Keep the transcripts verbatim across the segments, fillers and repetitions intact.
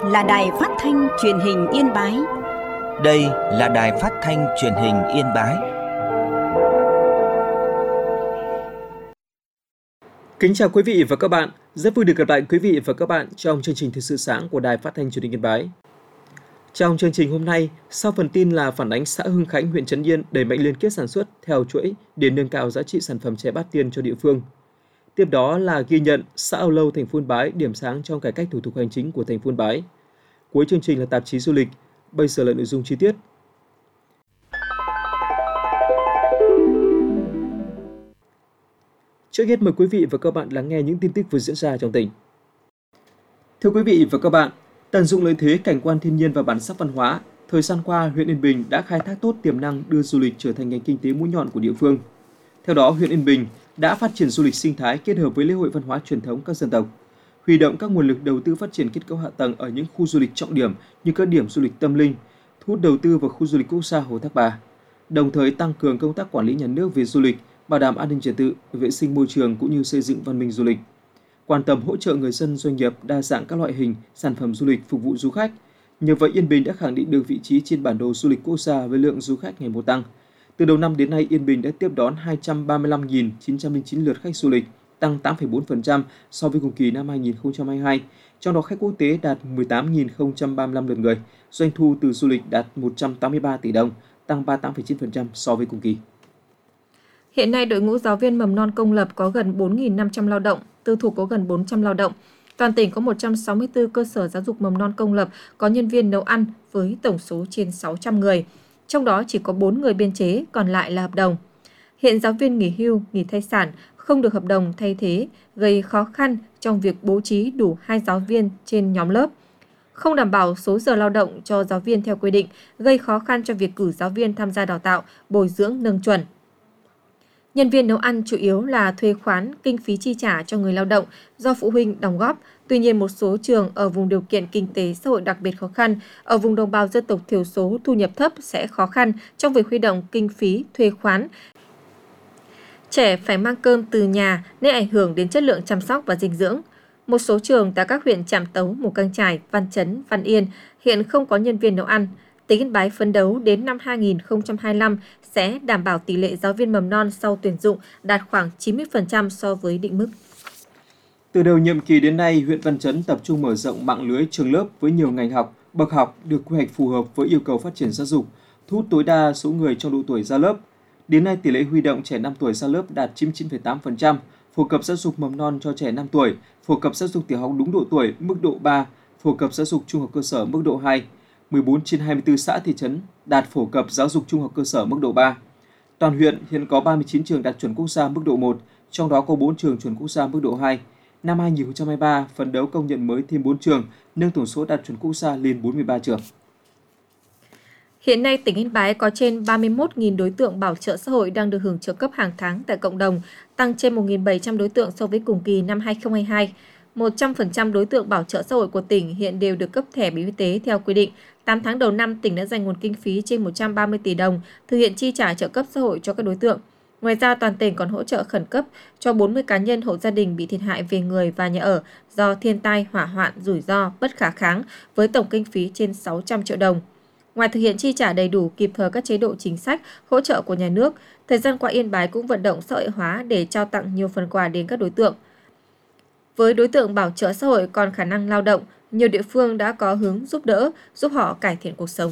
là Đài Phát thanh Truyền hình Yên Bái. Đây là Đài Phát thanh Truyền hình Yên Bái. Kính chào quý vị và các bạn. Rất vui được gặp lại quý vị và các bạn trong chương trình Thời sự sáng của Đài Phát thanh Truyền hình Yên Bái. Trong chương trình hôm nay, sau phần tin là phản ánh xã Hưng Khánh, huyện Trấn Yên đẩy mạnh liên kết sản xuất theo chuỗi để nâng cao giá trị sản phẩm chè Bát Tiên cho địa phương. Tiếp đó là ghi nhận xã Âu Lâu, thành phố Yên Bái điểm sáng trong cải cách thủ tục hành chính của thành phố Yên Bái. Cuối chương trình là tạp chí du lịch. Bây giờ là nội dung chi tiết. Trước hết mời quý vị và các bạn lắng nghe những tin tức vừa diễn ra trong tỉnh. Thưa quý vị và các bạn, tận dụng lợi thế cảnh quan thiên nhiên và bản sắc văn hóa, thời gian qua huyện Yên Bình đã khai thác tốt tiềm năng đưa du lịch trở thành ngành kinh tế mũi nhọn của địa phương. Theo đó, huyện Yên Bình đã phát triển du lịch sinh thái kết hợp với lễ hội văn hóa truyền thống các dân tộc, huy động các nguồn lực đầu tư phát triển kết cấu hạ tầng ở những khu du lịch trọng điểm như các điểm du lịch tâm linh, thu hút đầu tư vào khu du lịch quốc gia Hồ Thác Bà, đồng thời tăng cường công tác quản lý nhà nước về du lịch, bảo đảm an ninh trật tự, vệ sinh môi trường cũng như xây dựng văn minh du lịch. Quan tâm hỗ trợ người dân doanh nghiệp đa dạng các loại hình sản phẩm du lịch phục vụ du khách. Nhờ vậy, Yên Bình đã khẳng định được vị trí trên bản đồ du lịch quốc gia với lượng du khách ngày một tăng. Từ đầu năm đến nay, Yên Bình đã tiếp đón hai trăm ba mươi lăm nghìn chín trăm lẻ chín lượt khách du lịch, tăng tám phẩy bốn phần trăm so với cùng kỳ năm hai nghìn không trăm hai mươi hai. Trong đó khách quốc tế đạt mười tám nghìn không trăm ba mươi lăm lượt người, doanh thu từ du lịch đạt một trăm tám mươi ba tỷ đồng, tăng ba mươi tám phẩy chín phần trăm so với cùng kỳ. Hiện nay, đội ngũ giáo viên mầm non công lập có gần bốn nghìn năm trăm lao động, tư thục có gần bốn trăm lao động. Toàn tỉnh có một trăm sáu mươi tư cơ sở giáo dục mầm non công lập có nhân viên nấu ăn với tổng số trên sáu trăm người. Trong đó chỉ có bốn người biên chế, còn lại là hợp đồng. Hiện giáo viên nghỉ hưu, nghỉ thai sản không được hợp đồng thay thế, gây khó khăn trong việc bố trí đủ hai giáo viên trên nhóm lớp. Không đảm bảo số giờ lao động cho giáo viên theo quy định, gây khó khăn cho việc cử giáo viên tham gia đào tạo, bồi dưỡng nâng chuẩn. Nhân viên nấu ăn chủ yếu là thuê khoán kinh phí chi trả cho người lao động do phụ huynh đóng góp. Tuy nhiên, một số trường ở vùng điều kiện kinh tế xã hội đặc biệt khó khăn, ở vùng đồng bào dân tộc thiểu số thu nhập thấp sẽ khó khăn trong việc huy động kinh phí thuê khoán. Trẻ phải mang cơm từ nhà nên ảnh hưởng đến chất lượng chăm sóc và dinh dưỡng. Một số trường tại các huyện Trạm Tấu, Mù Cang Chải, Văn Chấn, Văn Yên hiện không có nhân viên nấu ăn. Tỉnh Yên Bái phấn đấu đến năm hai nghìn không trăm hai mươi lăm sẽ đảm bảo tỷ lệ giáo viên mầm non sau tuyển dụng đạt khoảng chín mươi phần trăm so với định mức. Từ đầu nhiệm kỳ đến nay, huyện Văn Chấn tập trung mở rộng mạng lưới trường lớp với nhiều ngành học, bậc học được quy hoạch phù hợp với yêu cầu phát triển giáo dục, thu hút tối đa số người trong độ tuổi ra lớp. Đến nay, tỷ lệ huy động trẻ năm tuổi ra lớp đạt chín mươi chín phẩy tám phần trăm, phổ cập giáo dục mầm non cho trẻ năm tuổi, phổ cập giáo dục tiểu học đúng độ tuổi mức độ ba, phổ cập giáo dục trung học cơ sở mức độ hai. mười bốn trên hai mươi tư xã thị trấn đạt phổ cập giáo dục trung học cơ sở mức độ ba. Toàn huyện hiện có ba mươi chín trường đạt chuẩn quốc gia mức độ một, trong đó có bốn trường chuẩn quốc gia mức độ hai. Năm hai nghìn không trăm hai mươi ba, phấn đấu công nhận mới thêm bốn trường, nâng tổng số đạt chuẩn quốc gia lên bốn mươi ba trường. Hiện nay, tỉnh Yên Bái có trên ba mươi mốt nghìn đối tượng bảo trợ xã hội đang được hưởng trợ cấp hàng tháng tại cộng đồng, tăng trên một nghìn bảy trăm đối tượng so với cùng kỳ năm hai nghìn không trăm hai mươi hai. một trăm phần trăm đối tượng bảo trợ xã hội của tỉnh hiện đều được cấp thẻ bảo hiểm y tế theo quy định. tám tháng đầu năm, tỉnh đã dành nguồn kinh phí trên một trăm ba mươi tỷ đồng thực hiện chi trả trợ cấp xã hội cho các đối tượng. Ngoài ra, toàn tỉnh còn hỗ trợ khẩn cấp cho bốn mươi cá nhân hộ gia đình bị thiệt hại về người và nhà ở do thiên tai, hỏa hoạn, rủi ro, bất khả kháng với tổng kinh phí trên sáu trăm triệu đồng. Ngoài thực hiện chi trả đầy đủ kịp thời các chế độ chính sách, hỗ trợ của nhà nước, thời gian qua Yên Bái cũng vận động xã hội hóa để trao tặng nhiều phần quà đến các đối tượng. Với đối tượng bảo trợ xã hội còn khả năng lao động, nhiều địa phương đã có hướng giúp đỡ, giúp họ cải thiện cuộc sống.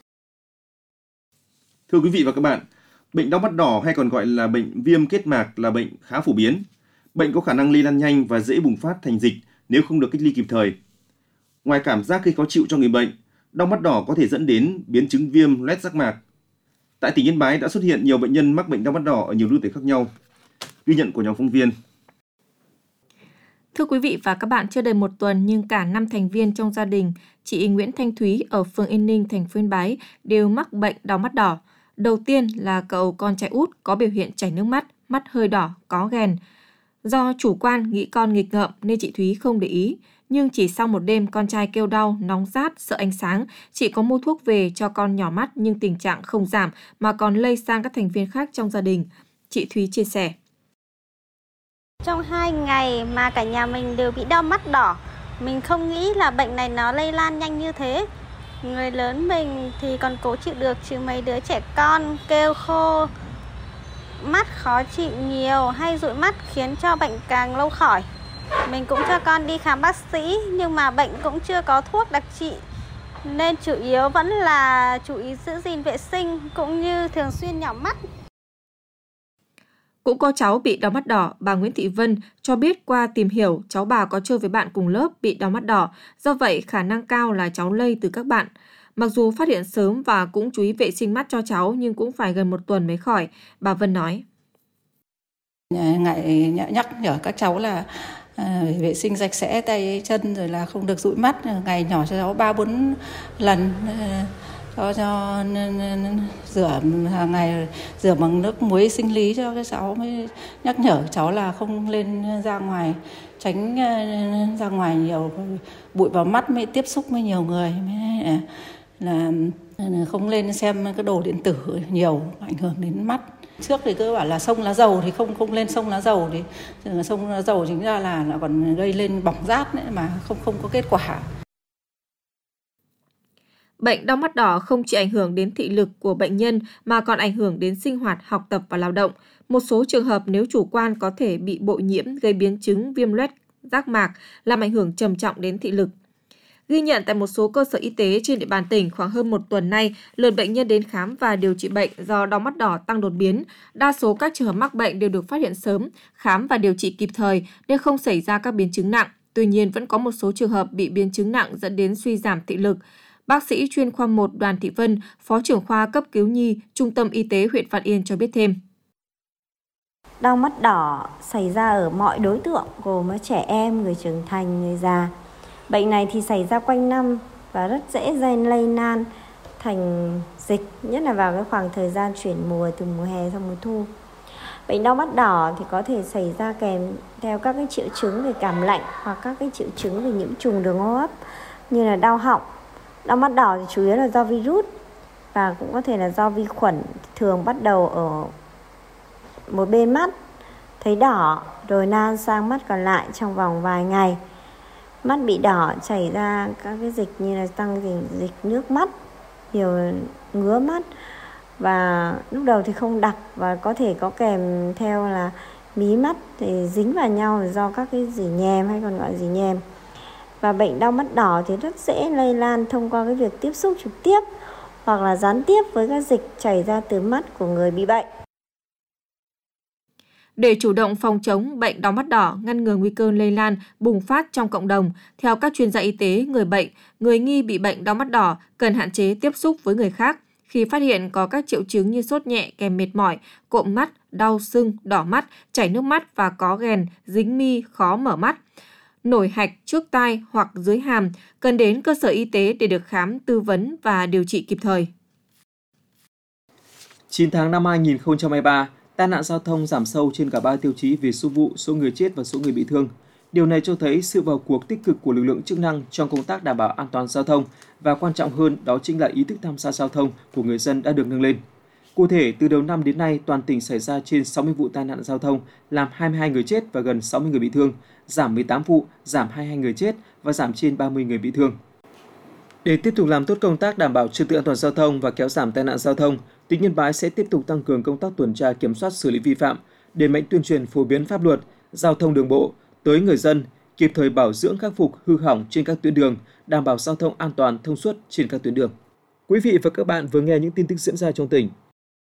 Thưa quý vị và các bạn, bệnh đau mắt đỏ hay còn gọi là bệnh viêm kết mạc là bệnh khá phổ biến. Bệnh có khả năng lây lan nhanh và dễ bùng phát thành dịch nếu không được cách ly kịp thời. Ngoài cảm giác gây khó chịu cho người bệnh, đau mắt đỏ có thể dẫn đến biến chứng viêm loét giác mạc. Tại tỉnh Yên Bái đã xuất hiện nhiều bệnh nhân mắc bệnh đau mắt đỏ ở nhiều lứa tuổi khác nhau. Ghi nhận của nhóm phóng viên. Thưa quý vị và các bạn, chưa đầy một tuần nhưng cả năm thành viên trong gia đình chị Nguyễn Thanh Thúy ở phường Yên Ninh, thành phố Yên Bái đều mắc bệnh đau mắt đỏ. Đầu tiên là cậu con trai út có biểu hiện chảy nước mắt, mắt hơi đỏ, có ghèn. Do chủ quan nghĩ con nghịch ngợm nên chị Thúy không để ý. Nhưng chỉ sau một đêm con trai kêu đau, nóng rát, sợ ánh sáng, chị có mua thuốc về cho con nhỏ mắt nhưng tình trạng không giảm mà còn lây sang các thành viên khác trong gia đình. Chị Thúy chia sẻ. Trong hai ngày mà cả nhà mình đều bị đau mắt đỏ, Mình không nghĩ là bệnh này nó lây lan nhanh như thế. Người lớn mình thì còn cố chịu được, chứ mấy đứa trẻ con kêu khô, mắt khó chịu nhiều hay dụi mắt khiến cho bệnh càng lâu khỏi. Mình cũng cho con đi khám bác sĩ nhưng mà bệnh cũng chưa có thuốc đặc trị, nên chủ yếu vẫn là chú ý giữ gìn vệ sinh cũng như thường xuyên nhỏ mắt. Cũng có cháu bị đau mắt đỏ, bà Nguyễn Thị Vân cho biết qua tìm hiểu cháu bà có chơi với bạn cùng lớp bị đau mắt đỏ, do vậy khả năng cao là cháu lây từ các bạn. Mặc dù phát hiện sớm và cũng chú ý vệ sinh mắt cho cháu nhưng cũng phải gần một tuần mới khỏi, bà Vân nói. Ngại nhắc nhở các cháu là à, vệ sinh sạch sẽ tay chân rồi là không được dụi mắt, ngày nhỏ cho cháu ba bốn lần cho cho rửa hàng ngày, rửa bằng nước muối sinh lý cho các cháu, mới nhắc nhở cháu là không lên ra ngoài, tránh ra ngoài nhiều, bụi vào mắt mới tiếp xúc với nhiều người, mới là không lên xem cái đồ điện tử nhiều, ảnh hưởng đến mắt. Trước thì cứ bảo là sông lá dầu thì không không lên sông lá dầu, thì sông lá dầu chính ra là, là còn gây lên bỏng rát nữa mà không không có kết quả. Bệnh đau mắt đỏ không chỉ ảnh hưởng đến thị lực của bệnh nhân mà còn ảnh hưởng đến sinh hoạt, học tập và lao động. Một số trường hợp nếu chủ quan có thể bị bội nhiễm gây biến chứng viêm loét giác mạc, làm ảnh hưởng trầm trọng đến thị lực. Ghi nhận tại một số cơ sở y tế trên địa bàn tỉnh, khoảng hơn một tuần nay, lượt bệnh nhân đến khám và điều trị bệnh do đau mắt đỏ tăng đột biến. Đa số các trường hợp mắc bệnh đều được phát hiện sớm, khám và điều trị kịp thời nên không xảy ra các biến chứng nặng. Tuy nhiên, vẫn có một số trường hợp bị biến chứng nặng dẫn đến suy giảm thị lực. Bác sĩ chuyên khoa một Đoàn Thị Vân, Phó trưởng khoa cấp cứu nhi, Trung tâm Y tế huyện Văn Yên cho biết thêm. Đau mắt đỏ xảy ra ở mọi đối tượng, gồm trẻ em, người trưởng thành, người già. Bệnh này thì xảy ra quanh năm và rất dễ lây lan thành dịch, nhất là vào cái khoảng thời gian chuyển mùa từ mùa hè sang mùa thu. Bệnh đau mắt đỏ thì có thể xảy ra kèm theo các cái triệu chứng về cảm lạnh hoặc các cái triệu chứng về nhiễm trùng đường hô hấp như là đau họng. Đau mắt đỏ thì chủ yếu là do virus và cũng có thể là do vi khuẩn, thường bắt đầu ở một bên mắt, thấy đỏ rồi lan sang mắt còn lại trong vòng vài ngày. Mắt bị đỏ chảy ra các cái dịch như là tăng dịch, dịch nước mắt, nhiều ngứa mắt, và lúc đầu thì không đặc và có thể có kèm theo là mí mắt thì dính vào nhau do các cái dỉ nhèm hay còn gọi là dỉ nhèm. Và bệnh đau mắt đỏ thì rất dễ lây lan thông qua cái việc tiếp xúc trực tiếp hoặc là gián tiếp với các dịch chảy ra từ mắt của người bị bệnh. Để chủ động phòng chống bệnh đau mắt đỏ, ngăn ngừa nguy cơ lây lan, bùng phát trong cộng đồng, theo các chuyên gia y tế, người bệnh, người nghi bị bệnh đau mắt đỏ cần hạn chế tiếp xúc với người khác. Khi phát hiện có các triệu chứng như sốt nhẹ kèm mệt mỏi, cộm mắt, đau sưng, đỏ mắt, chảy nước mắt và có ghèn, dính mi, khó mở mắt, nổi hạch trước tai hoặc dưới hàm, cần đến cơ sở y tế để được khám, tư vấn và điều trị kịp thời. chín tháng năm hai nghìn không trăm hai mươi ba, tai nạn giao thông giảm sâu trên cả ba tiêu chí về số vụ, số người chết và số người bị thương. Điều này cho thấy sự vào cuộc tích cực của lực lượng chức năng trong công tác đảm bảo an toàn giao thông và quan trọng hơn đó chính là ý thức tham gia giao thông của người dân đã được nâng lên. Cụ thể, từ đầu năm đến nay, toàn tỉnh xảy ra trên sáu mươi vụ tai nạn giao thông, làm hai mươi hai người chết và gần sáu mươi người bị thương, giảm mười tám vụ, giảm hai mươi hai người chết và giảm trên ba mươi người bị thương. Để tiếp tục làm tốt công tác đảm bảo trật tự an toàn giao thông và kéo giảm tai nạn giao thông, tỉnh Yên Bái sẽ tiếp tục tăng cường công tác tuần tra kiểm soát xử lý vi phạm, đẩy mạnh tuyên truyền phổ biến pháp luật, giao thông đường bộ tới người dân, kịp thời bảo dưỡng khắc phục hư hỏng trên các tuyến đường, đảm bảo giao thông an toàn thông suốt trên các tuyến đường. Quý vị và các bạn vừa nghe những tin tức diễn ra trong tỉnh.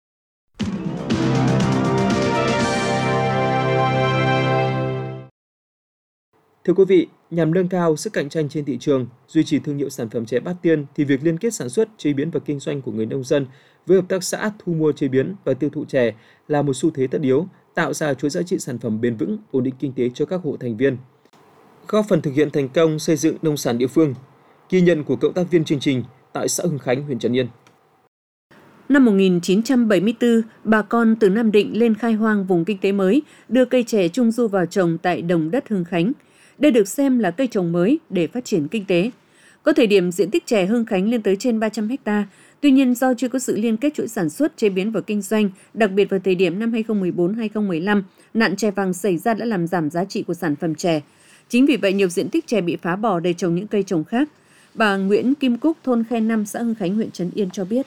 Thưa quý vị, nhằm nâng cao sức cạnh tranh trên thị trường, duy trì thương hiệu sản phẩm chè Bát Tiên thì việc liên kết sản xuất, chế biến và kinh doanh của người nông dân với hợp tác xã thu mua chế biến và tiêu thụ chè là một xu thế tất yếu, tạo ra chuỗi giá trị sản phẩm bền vững, ổn định kinh tế cho các hộ thành viên, góp phần thực hiện thành công xây dựng nông sản địa phương. Ghi nhận của cộng tác viên chương trình tại xã Hưng Khánh, huyện Trấn Yên. Năm một nghìn chín trăm bảy mươi tư, bà con từ Nam Định lên khai hoang vùng kinh tế mới, đưa cây chè trung du vào trồng tại đồng đất Hưng Khánh. Đây được xem là cây trồng mới để phát triển kinh tế. Có thời điểm diện tích chè Hưng Khánh lên tới trên ba trăm héc ta. Tuy nhiên do chưa có sự liên kết chuỗi sản xuất, chế biến và kinh doanh, đặc biệt vào thời điểm năm hai nghìn không trăm mười bốn đến hai nghìn không trăm mười lăm, nạn chè vàng xảy ra đã làm giảm giá trị của sản phẩm chè. Chính vì vậy nhiều diện tích chè bị phá bỏ để trồng những cây trồng khác. Bà Nguyễn Kim Cúc, thôn Khe năm, xã Hưng Khánh, huyện Trấn Yên cho biết.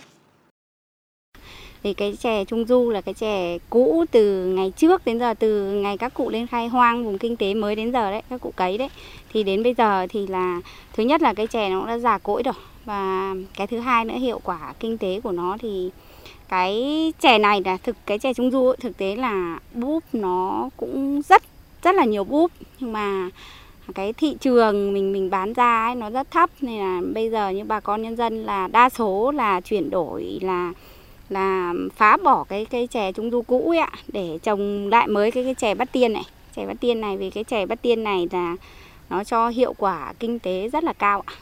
Thì cái chè Trung Du là cái chè cũ từ ngày trước đến giờ, từ ngày các cụ lên khai hoang vùng kinh tế mới đến giờ đấy, các cụ cấy đấy. Thì đến bây giờ thì là thứ nhất là cái chè nó cũng đã già cỗi rồi. Và cái thứ hai nữa, hiệu quả kinh tế của nó thì cái chè này là thực cái chè Trung Du ấy, thực tế là búp nó cũng rất rất là nhiều búp, nhưng mà cái thị trường mình mình bán ra ấy, nó rất thấp, nên là bây giờ như bà con nhân dân là đa số là chuyển đổi là là phá bỏ cái cái chè Trung Du cũ ấy ạ, để trồng lại mới cái cái chè Bát Tiên này. Chè Bát Tiên này, vì cái chè Bát Tiên này là nó cho hiệu quả kinh tế rất là cao ạ.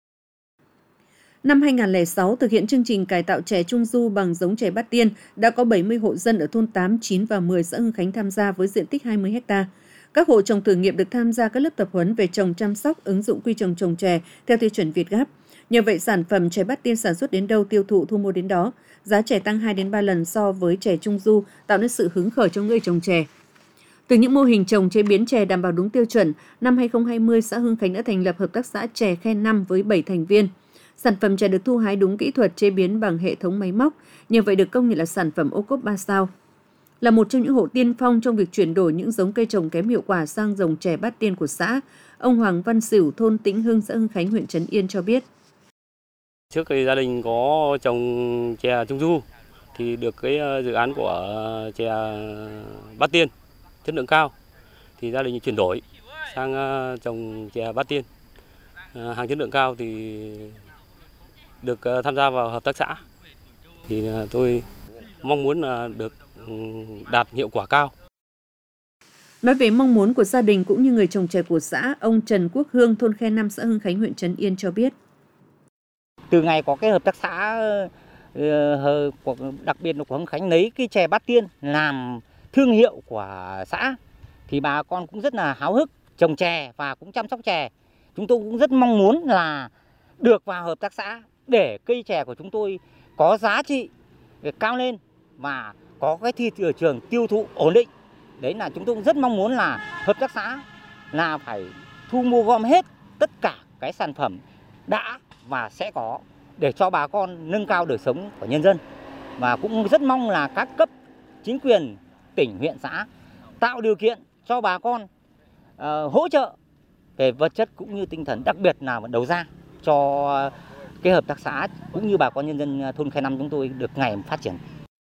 Năm hai nghìn không trăm lẻ sáu, thực hiện chương trình cải tạo chè Trung Du bằng giống chè Bát Tiên, đã có bảy mươi hộ dân ở thôn tám, chín và mười xã Hưng Khánh tham gia với diện tích hai mươi héc ta. Các hộ trồng thử nghiệm được tham gia các lớp tập huấn về trồng, chăm sóc, ứng dụng quy trình trồng chè theo tiêu chuẩn Việt Gáp. Nhờ vậy, sản phẩm chè Bát Tiên sản xuất đến đâu, tiêu thụ thu mua đến đó. Giá chè tăng hai đến ba lần so với chè Trung Du, tạo nên sự hứng khởi cho người trồng chè. Từ những mô hình trồng chế biến chè đảm bảo đúng tiêu chuẩn, năm hai nghìn không trăm hai mươi, xã Hưng Khánh đã thành lập hợp tác xã chè Khe năm với bảy thành viên. Sản phẩm chè được thu hái đúng kỹ thuật, chế biến bằng hệ thống máy móc, nhờ vậy được công nhận là sản phẩm ô cốp ba sao. Là một trong những hộ tiên phong trong việc chuyển đổi những giống cây trồng kém hiệu quả sang dòng chè Bát Tiên của xã, ông Hoàng Văn Sửu, thôn Tĩnh Hưng, xã Hưng Khánh, huyện Trấn Yên cho biết. Trước thì gia đình có trồng chè Trung Du thì được cái dự án của chè Bát Tiên chất lượng cao thì gia đình chuyển đổi sang trồng chè Bát Tiên hàng chất lượng cao thì được tham gia vào hợp tác xã. Thì tôi mong muốn là được đạt hiệu quả cao. Nói về mong muốn của gia đình cũng như người trồng chè của xã, ông Trần Quốc Hương, thôn Khe năm, xã Hưng Khánh, huyện Trấn Yên cho biết. Từ ngày có cái hợp tác xã, đặc biệt là của Hưng Khánh lấy cái chè Bát Tiên làm thương hiệu của xã, thì bà con cũng rất là háo hức trồng chè và cũng chăm sóc chè. Chúng tôi cũng rất mong muốn là được vào hợp tác xã để cây chè của chúng tôi có giá trị cao lên và có cái thị trường tiêu thụ ổn định. Đấy là chúng tôi cũng rất mong muốn là hợp tác xã là phải thu mua gom hết tất cả cái sản phẩm đã và sẽ có để cho bà con nâng cao đời sống của nhân dân. Và cũng rất mong là các cấp chính quyền tỉnh, huyện, xã tạo điều kiện cho bà con uh, hỗ trợ về vật chất cũng như tinh thần, đặc biệt là đầu ra cho cái hợp tác xã cũng như bà con nhân dân thôn Khe năm chúng tôi được ngày phát triển.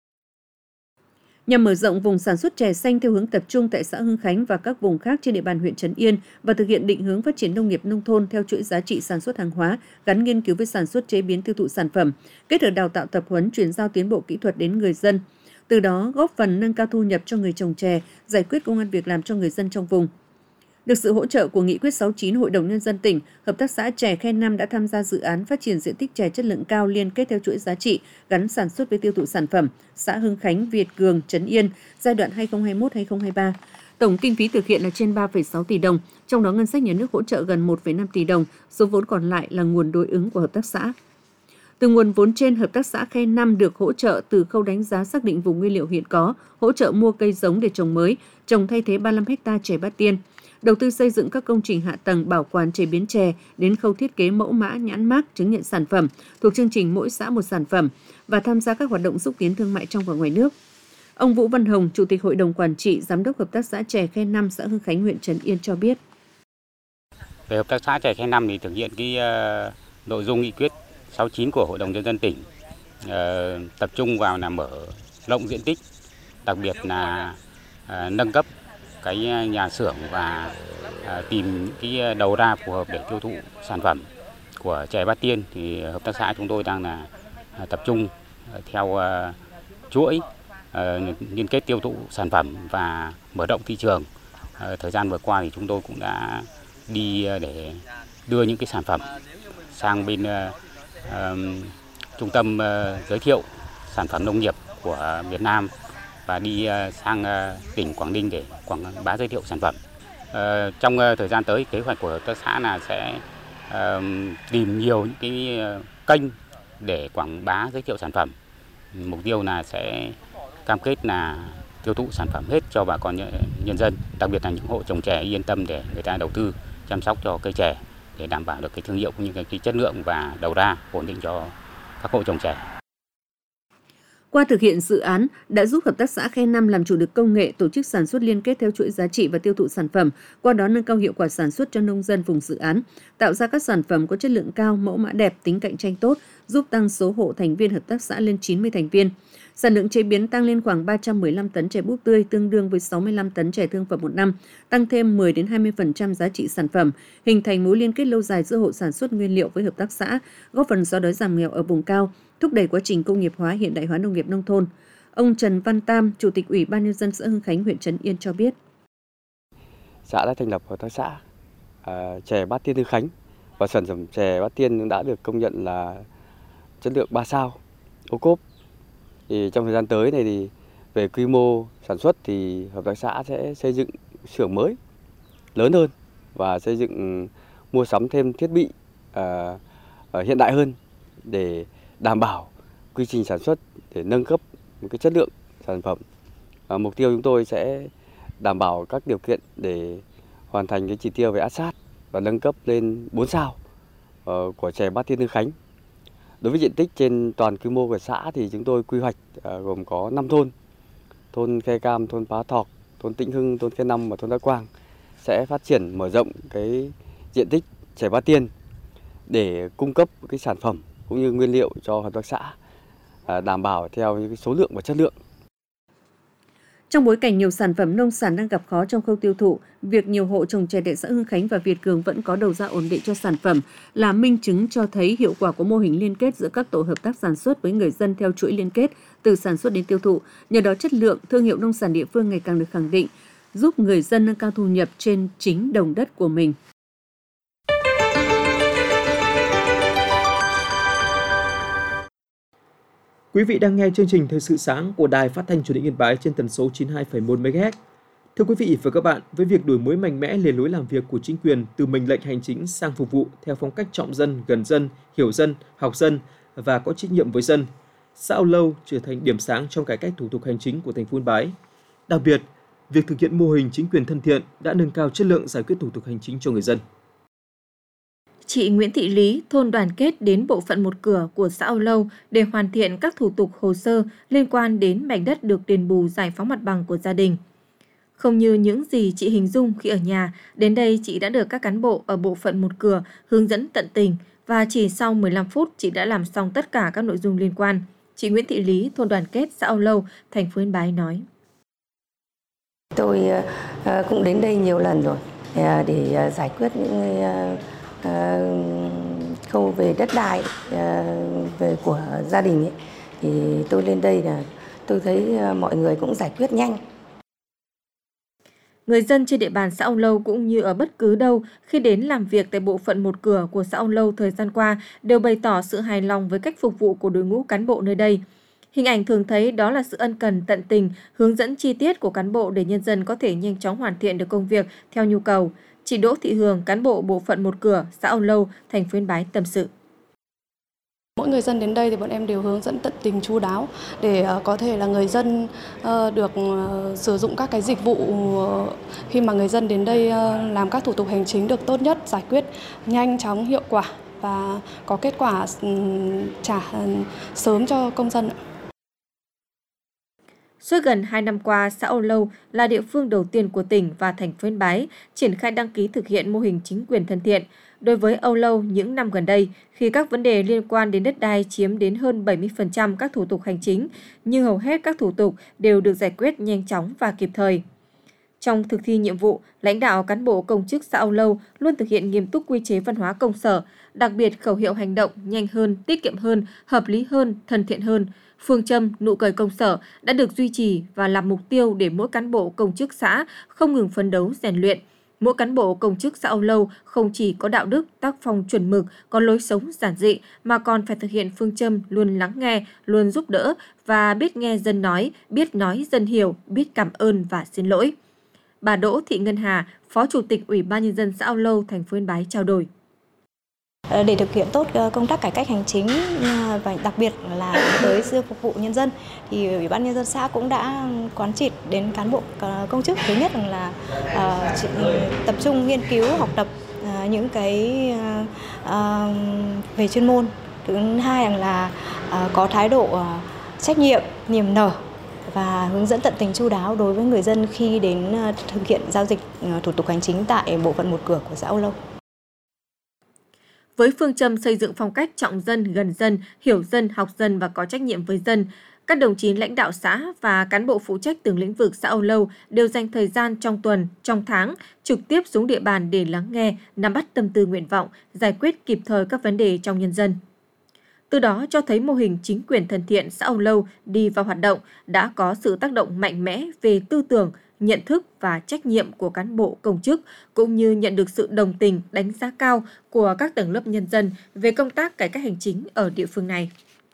Nhằm mở rộng vùng sản xuất chè xanh theo hướng tập trung tại xã Hưng Khánh và các vùng khác trên địa bàn huyện Trấn Yên và thực hiện định hướng phát triển nông nghiệp nông thôn theo chuỗi giá trị sản xuất hàng hóa, gắn nghiên cứu với sản xuất chế biến tiêu thụ sản phẩm, kết hợp đào tạo tập huấn, chuyển giao tiến bộ kỹ thuật đến người dân. Từ đó góp phần nâng cao thu nhập cho người trồng chè, giải quyết công ăn việc làm cho người dân trong vùng. Được sự hỗ trợ của Nghị quyết sáu mươi chín Hội đồng Nhân dân tỉnh, Hợp tác xã chè Khe năm đã tham gia dự án phát triển diện tích chè chất lượng cao liên kết theo chuỗi giá trị, gắn sản xuất với tiêu thụ sản phẩm, xã Hưng Khánh, Việt Cường, Trấn Yên, giai đoạn hai nghìn không trăm hai mươi mốt đến hai nghìn không trăm hai mươi ba. Tổng kinh phí thực hiện là trên ba phẩy sáu tỷ đồng, trong đó ngân sách nhà nước hỗ trợ gần một phẩy năm tỷ đồng, số vốn còn lại là nguồn đối ứng của hợp tác xã. Từ nguồn vốn trên, Hợp tác xã Khe năm được hỗ trợ từ khâu đánh giá xác định vùng nguyên liệu hiện có, hỗ trợ mua cây giống để trồng mới, trồng thay thế ba mươi lăm héc ta chè Bát Tiên, đầu tư xây dựng các công trình hạ tầng bảo quản chế biến chè đến khâu thiết kế mẫu mã, nhãn mác, chứng nhận sản phẩm thuộc chương trình mỗi xã một sản phẩm và tham gia các hoạt động xúc tiến thương mại trong và ngoài nước. Ông Vũ Văn Hồng, Chủ tịch Hội đồng Quản trị, Giám đốc Hợp tác xã chè Khe năm, xã Hưng Khánh, huyện Trấn Yên cho biết. Về Hợp tác xã chè Khe năm thì thực hiện cái uh, nội dung nghị quyết sáu mươi chín của Hội đồng Nhân dân tỉnh, uh, tập trung vào là mở rộng diện tích, đặc biệt là uh, nâng cấp cái nhà xưởng và à, tìm cái đầu ra phù hợp để tiêu thụ sản phẩm của chè Bát Tiên. Thì hợp tác xã chúng tôi đang là à, tập trung à, theo à, chuỗi à, liên kết tiêu thụ sản phẩm và mở rộng thị trường. À, thời gian vừa qua thì chúng tôi cũng đã đi để đưa những cái sản phẩm sang bên à, à, trung tâm à, giới thiệu sản phẩm nông nghiệp của Việt Nam và đi sang tỉnh Quảng Ninh để quảng bá giới thiệu sản phẩm. Ờ, trong thời gian tới, kế hoạch của hợp tác xã là sẽ uh, tìm nhiều những cái kênh để quảng bá giới thiệu sản phẩm. Mục tiêu là sẽ cam kết là tiêu thụ sản phẩm hết cho bà con nhân dân, đặc biệt là những hộ trồng chè yên tâm để người ta đầu tư chăm sóc cho cây chè để đảm bảo được cái thương hiệu cũng như cái chất lượng và đầu ra ổn định cho các hộ trồng chè. Qua thực hiện dự án đã giúp Hợp tác xã Khe năm làm chủ được công nghệ tổ chức sản xuất liên kết theo chuỗi giá trị và tiêu thụ sản phẩm, qua đó nâng cao hiệu quả sản xuất cho nông dân vùng dự án, tạo ra các sản phẩm có chất lượng cao, mẫu mã đẹp, tính cạnh tranh tốt, giúp tăng số hộ thành viên hợp tác xã lên chín mươi thành viên. Sản lượng chế biến tăng lên khoảng ba trăm mười lăm tấn chè búp tươi, tương đương với sáu mươi lăm tấn chè thương phẩm một năm, tăng thêm mười đến hai mươi phần trăm giá trị sản phẩm, hình thành mối liên kết lâu dài giữa hộ sản xuất nguyên liệu với hợp tác xã, góp phần xóa đói giảm nghèo ở vùng cao, thúc đẩy quá trình công nghiệp hóa, hiện đại hóa nông nghiệp nông thôn. Ông Trần Văn Tam, Chủ tịch Ủy ban Nhân dân xã Hưng Khánh, huyện Trấn Yên cho biết. Xã đã thành lập hợp tác xã à, chè Bát Tiên Hưng Khánh và sản phẩm chè Bát Tiên đã được công nhận là chất lượng ba sao, ô cốp. Thì trong thời gian tới này thì về quy mô sản xuất thì hợp tác xã sẽ xây dựng xưởng mới lớn hơn và xây dựng mua sắm thêm thiết bị à, hiện đại hơn để đảm bảo quy trình sản xuất, để nâng cấp một cái chất lượng sản phẩm. À, mục tiêu chúng tôi sẽ đảm bảo các điều kiện để hoàn thành cái chỉ tiêu về át sát và nâng cấp lên bốn sao uh, của chè Bát Tiên Hưng Khánh. Đối với diện tích trên toàn quy mô của xã thì chúng tôi quy hoạch uh, gồm có năm thôn: thôn Khe Cam, thôn Pá Thọc, thôn Tĩnh Hưng, thôn Khe Năm và thôn Đa Quang sẽ phát triển mở rộng cái diện tích chè Bát Tiên để cung cấp cái sản phẩm cũng như nguyên liệu cho hợp tác xã đảm bảo theo những số lượng và chất lượng. Trong bối cảnh nhiều sản phẩm nông sản đang gặp khó trong khâu tiêu thụ, việc nhiều hộ trồng chè tại xã Hưng Khánh và Việt Cường vẫn có đầu ra ổn định cho sản phẩm là minh chứng cho thấy hiệu quả của mô hình liên kết giữa các tổ hợp tác sản xuất với người dân theo chuỗi liên kết từ sản xuất đến tiêu thụ. Nhờ đó chất lượng, thương hiệu nông sản địa phương ngày càng được khẳng định, giúp người dân nâng cao thu nhập trên chính đồng đất của mình. Quý vị đang nghe chương trình Thời sự sáng của Đài Phát thanh Truyền hình Yên Bái trên tần số chín mươi hai phẩy một mê ga héc. Thưa quý vị và các bạn, với việc đổi mới mạnh mẽ lề lối làm việc của chính quyền từ mệnh lệnh hành chính sang phục vụ theo phong cách trọng dân, gần dân, hiểu dân, học dân và có trách nhiệm với dân, xã Âu Lâu trở thành điểm sáng trong cải cách thủ tục hành chính của thành phố Yên Bái. Đặc biệt, việc thực hiện mô hình chính quyền thân thiện đã nâng cao chất lượng giải quyết thủ tục hành chính cho người dân. Chị Nguyễn Thị Lý, thôn Đoàn Kết đến bộ phận một cửa của xã Âu Lâu để hoàn thiện các thủ tục hồ sơ liên quan đến mảnh đất được đền bù giải phóng mặt bằng của gia đình. Không như những gì chị hình dung khi ở nhà, đến đây chị đã được các cán bộ ở bộ phận một cửa hướng dẫn tận tình và chỉ sau mười lăm phút chị đã làm xong tất cả các nội dung liên quan. Chị Nguyễn Thị Lý, thôn Đoàn Kết, xã Âu Lâu, thành phố Yên Bái nói. Tôi cũng đến đây nhiều lần rồi để giải quyết những khâu về đất đai về của gia đình ấy. Thì tôi lên đây là tôi thấy mọi người cũng giải quyết nhanh. Người dân trên địa bàn xã Âu Lâu cũng như ở bất cứ đâu khi đến làm việc tại bộ phận một cửa của xã Âu Lâu thời gian qua đều bày tỏ sự hài lòng với cách phục vụ của đội ngũ cán bộ nơi đây. Hình ảnh thường thấy đó là sự ân cần tận tình, hướng dẫn chi tiết của cán bộ để nhân dân có thể nhanh chóng hoàn thiện được công việc theo nhu cầu. Chị Đỗ Thị Hường, cán bộ bộ phận một cửa, xã Âu Lâu, thành phố Yên Bái tâm sự. Mỗi người dân đến đây thì bọn em đều hướng dẫn tận tình chu đáo để có thể là người dân được sử dụng các cái dịch vụ khi mà người dân đến đây làm các thủ tục hành chính được tốt nhất, giải quyết nhanh chóng, hiệu quả và có kết quả trả sớm cho công dân. Suốt gần hai năm qua, xã Âu Lâu là địa phương đầu tiên của tỉnh và thành phố Yên Bái triển khai đăng ký thực hiện mô hình chính quyền thân thiện. Đối với Âu Lâu những năm gần đây, khi các vấn đề liên quan đến đất đai chiếm đến hơn bảy mươi phần trăm các thủ tục hành chính, nhưng hầu hết các thủ tục đều được giải quyết nhanh chóng và kịp thời. Trong thực thi nhiệm vụ, lãnh đạo cán bộ công chức xã Âu Lâu luôn thực hiện nghiêm túc quy chế văn hóa công sở, đặc biệt khẩu hiệu hành động nhanh hơn, tiết kiệm hơn, hợp lý hơn, thân thiện hơn. Phương châm nụ cười công sở đã được duy trì và là mục tiêu để mỗi cán bộ công chức xã không ngừng phấn đấu rèn luyện. Mỗi cán bộ công chức xã Âu Lâu không chỉ có đạo đức, tác phong chuẩn mực, có lối sống giản dị mà còn phải thực hiện phương châm luôn lắng nghe, luôn giúp đỡ và biết nghe dân nói, biết nói dân hiểu, biết cảm ơn và xin lỗi. Bà Đỗ Thị Ngân Hà, Phó Chủ tịch Ủy ban Nhân dân xã Âu Lâu, thành phố Yên Bái trao đổi. Để thực hiện tốt công tác cải cách hành chính và đặc biệt là tới sự phục vụ nhân dân thì Ủy ban Nhân dân xã cũng đã quán triệt đến cán bộ công chức thứ nhất là uh, tập trung nghiên cứu học tập uh, những cái uh, về chuyên môn. Thứ hai là uh, có thái độ uh, trách nhiệm, niềm nở và hướng dẫn tận tình chu đáo đối với người dân khi đến uh, thực hiện giao dịch uh, thủ tục hành chính tại bộ phận một cửa của xã Âu Lâu. Với phương châm xây dựng phong cách trọng dân, gần dân, hiểu dân, học dân và có trách nhiệm với dân, các đồng chí lãnh đạo xã và cán bộ phụ trách từng lĩnh vực xã Âu Lâu đều dành thời gian trong tuần, trong tháng, trực tiếp xuống địa bàn để lắng nghe, nắm bắt tâm tư nguyện vọng, giải quyết kịp thời các vấn đề trong nhân dân. Từ đó cho thấy mô hình chính quyền thân thiện xã Âu Lâu đi vào hoạt động đã có sự tác động mạnh mẽ về tư tưởng, nhận thức và trách nhiệm của cán bộ công chức, cũng như nhận được sự đồng tình, đánh giá cao của các tầng lớp nhân dân về công tác cải cách hành chính ở địa phương này.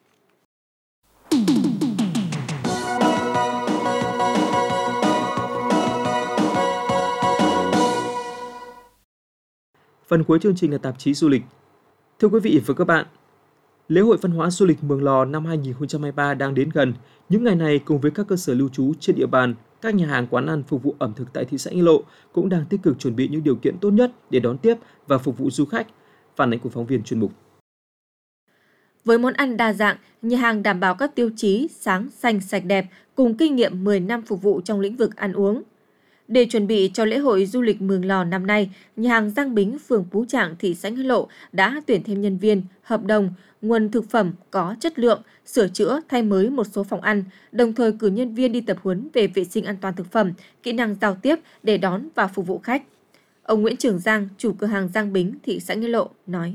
Phần cuối chương trình là tạp chí du lịch. Thưa quý vị và các bạn, lễ hội văn hóa du lịch Mường Lò năm hai không hai ba đang đến gần. Những ngày này cùng với các cơ sở lưu trú trên địa bàn, các nhà hàng quán ăn phục vụ ẩm thực tại thị xã Nghĩa Lộ cũng đang tích cực chuẩn bị những điều kiện tốt nhất để đón tiếp và phục vụ du khách. Phản ánh của phóng viên chuyên mục. Với món ăn đa dạng, nhà hàng đảm bảo các tiêu chí sáng, xanh, sạch đẹp cùng kinh nghiệm mười năm phục vụ trong lĩnh vực ăn uống. Để chuẩn bị cho lễ hội du lịch Mường Lò năm nay, nhà hàng Giang Bính, phường Phú Trạng, thị xã Nghĩa Lộ đã tuyển thêm nhân viên, hợp đồng, nguồn thực phẩm có chất lượng, sửa chữa, thay mới một số phòng ăn, đồng thời cử nhân viên đi tập huấn về vệ sinh an toàn thực phẩm, kỹ năng giao tiếp để đón và phục vụ khách. Ông Nguyễn Trường Giang, chủ cửa hàng Giang Bính, thị xã Nghĩa Lộ, nói.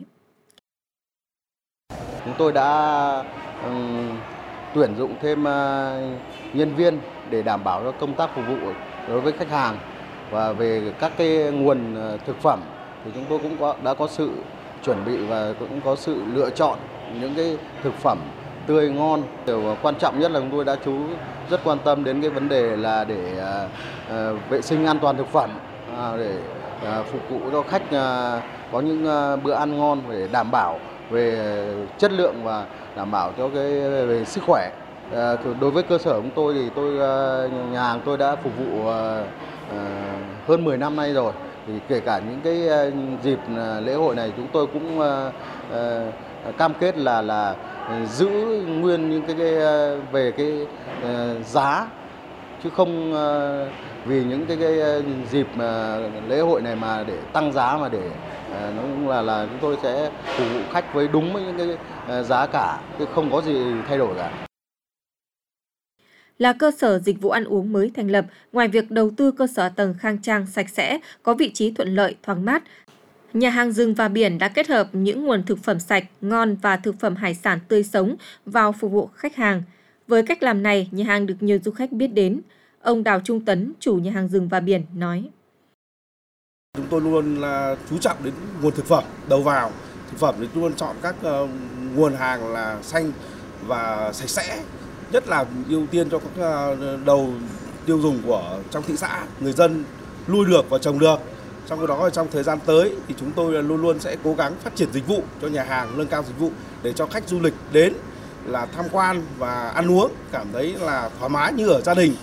Chúng tôi đã um, tuyển dụng thêm uh, nhân viên để đảm bảo cho công tác phục vụ đối với khách hàng, và về các cái nguồn thực phẩm thì chúng tôi cũng có, đã có sự chuẩn bị và cũng có sự lựa chọn những cái thực phẩm tươi ngon. Điều quan trọng nhất là chúng tôi đã chú rất quan tâm đến cái vấn đề là để uh, uh, vệ sinh an toàn thực phẩm, uh, để uh, phục vụ cho khách uh, có những uh, bữa ăn ngon, để đảm bảo về chất lượng và đảm bảo cho cái về sức khỏe. Đối với cơ sở của tôi thì tôi nhà hàng tôi đã phục vụ hơn mười năm nay rồi. Thì kể cả những cái dịp lễ hội này chúng tôi cũng cam kết là là giữ nguyên những cái, cái về cái giá, chứ không vì những cái, cái dịp lễ hội này mà để tăng giá, mà để nó cũng là là chúng tôi sẽ phục vụ khách với đúng với những cái giá cả, chứ không có gì thay đổi cả. Là cơ sở dịch vụ ăn uống mới thành lập, ngoài việc đầu tư cơ sở tầng khang trang, sạch sẽ, có vị trí thuận lợi, thoáng mát, nhà hàng rừng và biển đã kết hợp những nguồn thực phẩm sạch, ngon và thực phẩm hải sản tươi sống vào phục vụ khách hàng. Với cách làm này, nhà hàng được nhiều du khách biết đến. Ông Đào Trung Tấn, chủ nhà hàng rừng và biển, nói. Chúng tôi luôn là chú trọng đến nguồn thực phẩm đầu vào. Thực phẩm thì luôn chọn các uh, nguồn hàng là xanh và sạch sẽ. Nhất là ưu tiên cho các uh, đầu tiêu dùng của trong thị xã, người dân nuôi được và trồng được. Trong đó trong thời gian tới thì chúng tôi luôn luôn sẽ cố gắng phát triển dịch vụ cho nhà hàng, nâng cao dịch vụ để cho khách du lịch đến là tham quan và ăn uống cảm thấy là thoải mái như ở gia đình.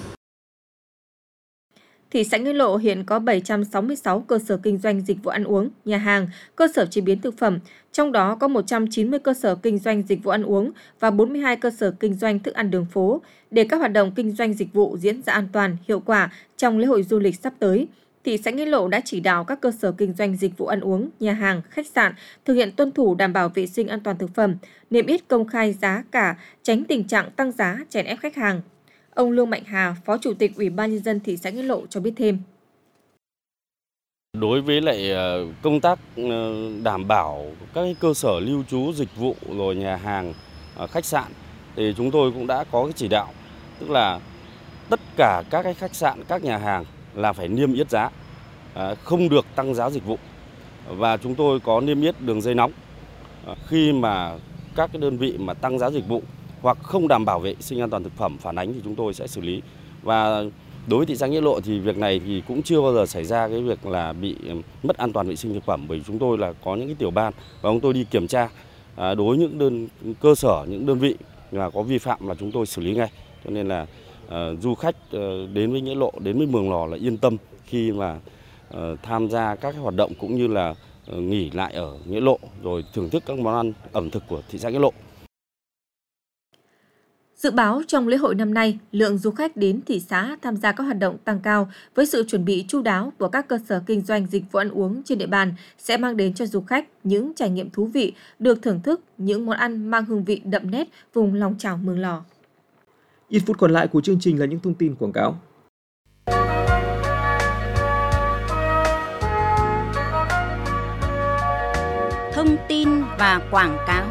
Thị xã Nghĩa Lộ hiện có bảy trăm sáu mươi sáu cơ sở kinh doanh dịch vụ ăn uống, nhà hàng, cơ sở chế biến thực phẩm, trong đó có một trăm chín mươi cơ sở kinh doanh dịch vụ ăn uống và bốn mươi hai cơ sở kinh doanh thức ăn đường phố, để các hoạt động kinh doanh dịch vụ diễn ra an toàn, hiệu quả trong lễ hội du lịch sắp tới. Thị xã Nghĩa Lộ đã chỉ đạo các cơ sở kinh doanh dịch vụ ăn uống, nhà hàng, khách sạn thực hiện tuân thủ đảm bảo vệ sinh an toàn thực phẩm, niêm yết công khai giá cả, tránh tình trạng tăng giá, chèn ép khách hàng. Ông Lương Mạnh Hà, Phó Chủ tịch Ủy ban Nhân dân thị xã Nghĩa Lộ cho biết thêm. Đối với lại công tác đảm bảo các cơ sở lưu trú dịch vụ rồi nhà hàng, khách sạn thì chúng tôi cũng đã có cái chỉ đạo, tức là tất cả các cái khách sạn, các nhà hàng là phải niêm yết giá, không được tăng giá dịch vụ, và chúng tôi có niêm yết đường dây nóng. Khi mà các cái đơn vị mà tăng giá dịch vụ hoặc không đảm bảo vệ sinh an toàn thực phẩm phản ánh thì chúng tôi sẽ xử lý. Và đối với thị xã Nghĩa Lộ thì việc này thì cũng chưa bao giờ xảy ra cái việc là bị mất an toàn vệ sinh thực phẩm, bởi chúng tôi là có những cái tiểu ban và chúng tôi đi kiểm tra đối với những đơn cơ sở, những đơn vị là có vi phạm là chúng tôi xử lý ngay. Cho nên là uh, du khách uh, đến với Nghĩa Lộ, đến với Mường Lò là yên tâm khi mà uh, tham gia các cái hoạt động cũng như là nghỉ lại ở Nghĩa Lộ rồi thưởng thức các món ăn ẩm thực của thị xã Nghĩa Lộ. Dự báo trong lễ hội năm nay, lượng du khách đến thị xã tham gia các hoạt động tăng cao với sự chuẩn bị chu đáo của các cơ sở kinh doanh dịch vụ ăn uống trên địa bàn sẽ mang đến cho du khách những trải nghiệm thú vị, được thưởng thức những món ăn mang hương vị đậm nét vùng lòng chảo Mường Lò. Ít phút còn lại của chương trình là những thông tin quảng cáo. Thông tin và quảng cáo.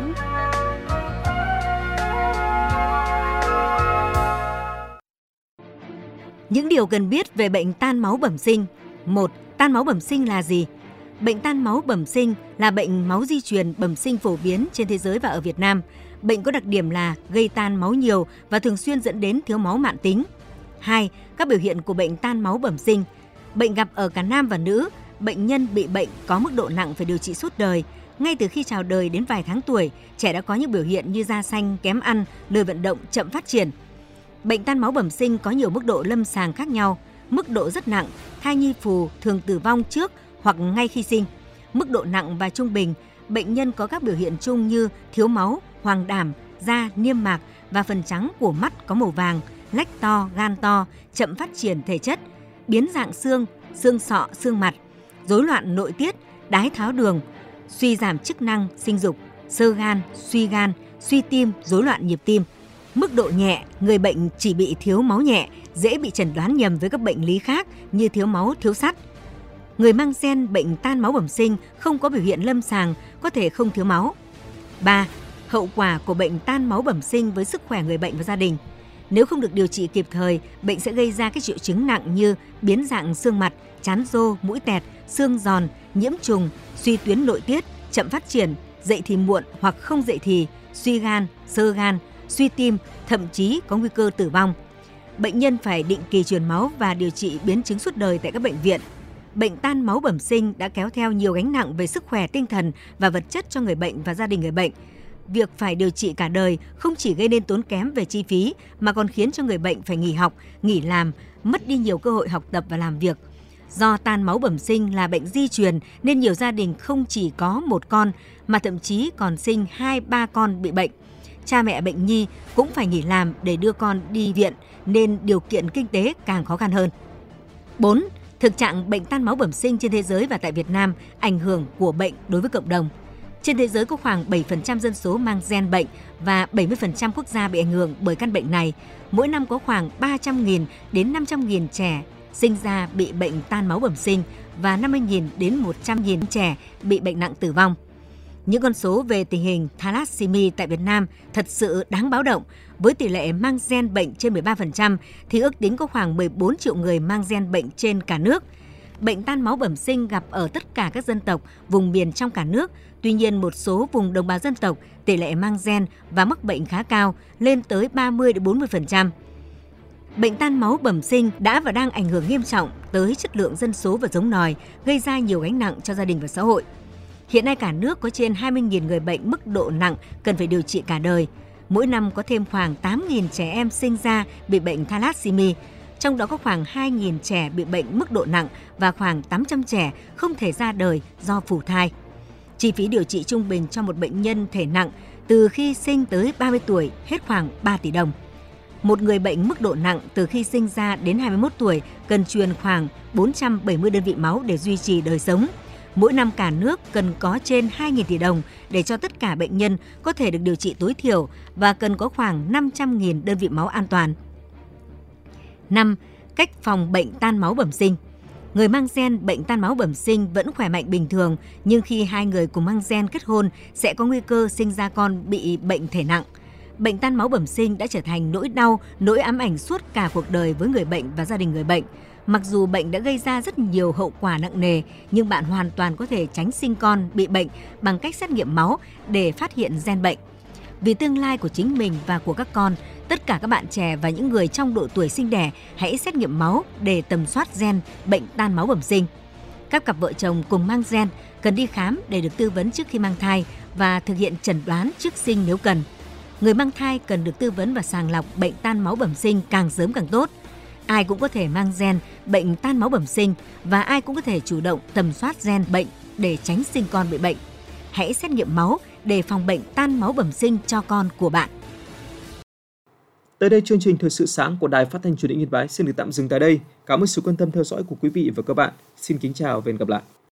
Những điều cần biết về bệnh tan máu bẩm sinh. một. Tan máu bẩm sinh là gì? Bệnh tan máu bẩm sinh là bệnh máu di truyền bẩm sinh phổ biến trên thế giới và ở Việt Nam. Bệnh có đặc điểm là gây tan máu nhiều và thường xuyên dẫn đến thiếu máu mãn tính. hai. Các biểu hiện của bệnh tan máu bẩm sinh. Bệnh gặp ở cả nam và nữ. Bệnh nhân bị bệnh có mức độ nặng phải điều trị suốt đời. Ngay từ khi chào đời đến vài tháng tuổi, trẻ đã có những biểu hiện như da xanh, kém ăn, lười vận động, chậm phát triển. Bệnh tan máu bẩm sinh có nhiều mức độ lâm sàng khác nhau. Mức độ rất nặng, thai nhi phù thường tử vong trước hoặc ngay khi sinh. Mức độ nặng và trung bình, bệnh nhân có các biểu hiện chung như thiếu máu, hoàng đảm, da niêm mạc và phần trắng của mắt có màu vàng, lách to, gan to, chậm phát triển thể chất, biến dạng xương, xương sọ, xương mặt, rối loạn nội tiết, đái tháo đường, suy giảm chức năng sinh dục, xơ gan, suy gan, suy tim, rối loạn nhịp tim. Mức độ nhẹ, người bệnh chỉ bị thiếu máu nhẹ, dễ bị chẩn đoán nhầm với các bệnh lý khác như thiếu máu, thiếu sắt. Người mang gen bệnh tan máu bẩm sinh không có biểu hiện lâm sàng, có thể không thiếu máu. ba. Hậu quả của bệnh tan máu bẩm sinh với sức khỏe người bệnh và gia đình. Nếu không được điều trị kịp thời, bệnh sẽ gây ra các triệu chứng nặng như biến dạng xương mặt, chán rô, mũi tẹt, xương giòn, nhiễm trùng, suy tuyến nội tiết, chậm phát triển, dậy thì muộn hoặc không dậy thì, suy gan, xơ gan, suy tim, thậm chí có nguy cơ tử vong. Bệnh nhân phải định kỳ truyền máu và điều trị biến chứng suốt đời tại các bệnh viện. Bệnh tan máu bẩm sinh đã kéo theo nhiều gánh nặng về sức khỏe tinh thần và vật chất cho người bệnh và gia đình người bệnh. Việc phải điều trị cả đời không chỉ gây nên tốn kém về chi phí mà còn khiến cho người bệnh phải nghỉ học, nghỉ làm, mất đi nhiều cơ hội học tập và làm việc. Do tan máu bẩm sinh là bệnh di truyền nên nhiều gia đình không chỉ có một con mà thậm chí còn sinh hai ba con bị bệnh. Cha mẹ bệnh nhi cũng phải nghỉ làm để đưa con đi viện nên điều kiện kinh tế càng khó khăn hơn. bốn. Thực trạng bệnh tan máu bẩm sinh trên thế giới và tại Việt Nam, ảnh hưởng của bệnh đối với cộng đồng. Trên thế giới có khoảng bảy phần trăm dân số mang gen bệnh và bảy mươi phần trăm quốc gia bị ảnh hưởng bởi căn bệnh này. Mỗi năm có khoảng ba trăm nghìn đến năm trăm nghìn trẻ sinh ra bị bệnh tan máu bẩm sinh và năm mươi nghìn đến một trăm nghìn trẻ bị bệnh nặng tử vong. Những con số về tình hình thalassemia tại Việt Nam thật sự đáng báo động. Với tỷ lệ mang gen bệnh trên mười ba phần trăm thì ước tính có khoảng mười bốn triệu người mang gen bệnh trên cả nước. Bệnh tan máu bẩm sinh gặp ở tất cả các dân tộc, vùng miền trong cả nước. Tuy nhiên, một số vùng đồng bào dân tộc tỷ lệ mang gen và mắc bệnh khá cao, lên tới ba mươi đến bốn mươi phần trăm. Bệnh tan máu bẩm sinh đã và đang ảnh hưởng nghiêm trọng tới chất lượng dân số và giống nòi, gây ra nhiều gánh nặng cho gia đình và xã hội. Hiện nay cả nước có trên hai mươi nghìn người bệnh mức độ nặng cần phải điều trị cả đời. Mỗi năm có thêm khoảng tám nghìn trẻ em sinh ra bị bệnh thalassemia, trong đó có khoảng hai nghìn trẻ bị bệnh mức độ nặng và khoảng tám trăm trẻ không thể ra đời do phù thai. Chi phí điều trị trung bình cho một bệnh nhân thể nặng từ khi sinh tới ba mươi tuổi hết khoảng ba tỷ đồng. Một người bệnh mức độ nặng từ khi sinh ra đến hai mươi mốt tuổi cần truyền khoảng bốn trăm bảy mươi đơn vị máu để duy trì đời sống. Mỗi năm cả nước cần có trên hai nghìn tỷ đồng để cho tất cả bệnh nhân có thể được điều trị tối thiểu và cần có khoảng năm trăm nghìn đơn vị máu an toàn. năm. Cách phòng bệnh tan máu bẩm sinh. Người mang gen bệnh tan máu bẩm sinh vẫn khỏe mạnh bình thường, nhưng khi hai người cùng mang gen kết hôn sẽ có nguy cơ sinh ra con bị bệnh thể nặng. Bệnh tan máu bẩm sinh đã trở thành nỗi đau, nỗi ám ảnh suốt cả cuộc đời với người bệnh và gia đình người bệnh. Mặc dù bệnh đã gây ra rất nhiều hậu quả nặng nề, nhưng bạn hoàn toàn có thể tránh sinh con bị bệnh bằng cách xét nghiệm máu để phát hiện gen bệnh. Vì tương lai của chính mình và của các con, tất cả các bạn trẻ và những người trong độ tuổi sinh đẻ hãy xét nghiệm máu để tầm soát gen bệnh tan máu bẩm sinh. Các cặp vợ chồng cùng mang gen cần đi khám để được tư vấn trước khi mang thai và thực hiện chẩn đoán trước sinh nếu cần. Người mang thai cần được tư vấn và sàng lọc bệnh tan máu bẩm sinh càng sớm càng tốt. Ai cũng có thể mang gen bệnh tan máu bẩm sinh và ai cũng có thể chủ động tầm soát gen bệnh để tránh sinh con bị bệnh. Hãy xét nghiệm máu để phòng bệnh tan máu bẩm sinh cho con của bạn. Tới đây, chương trình Thời sự sáng của Đài Phát thanh Truyền hình Yên Bái xin được tạm dừng tại đây. Cảm ơn sự quan tâm theo dõi của quý vị và các bạn. Xin kính chào và hẹn gặp lại.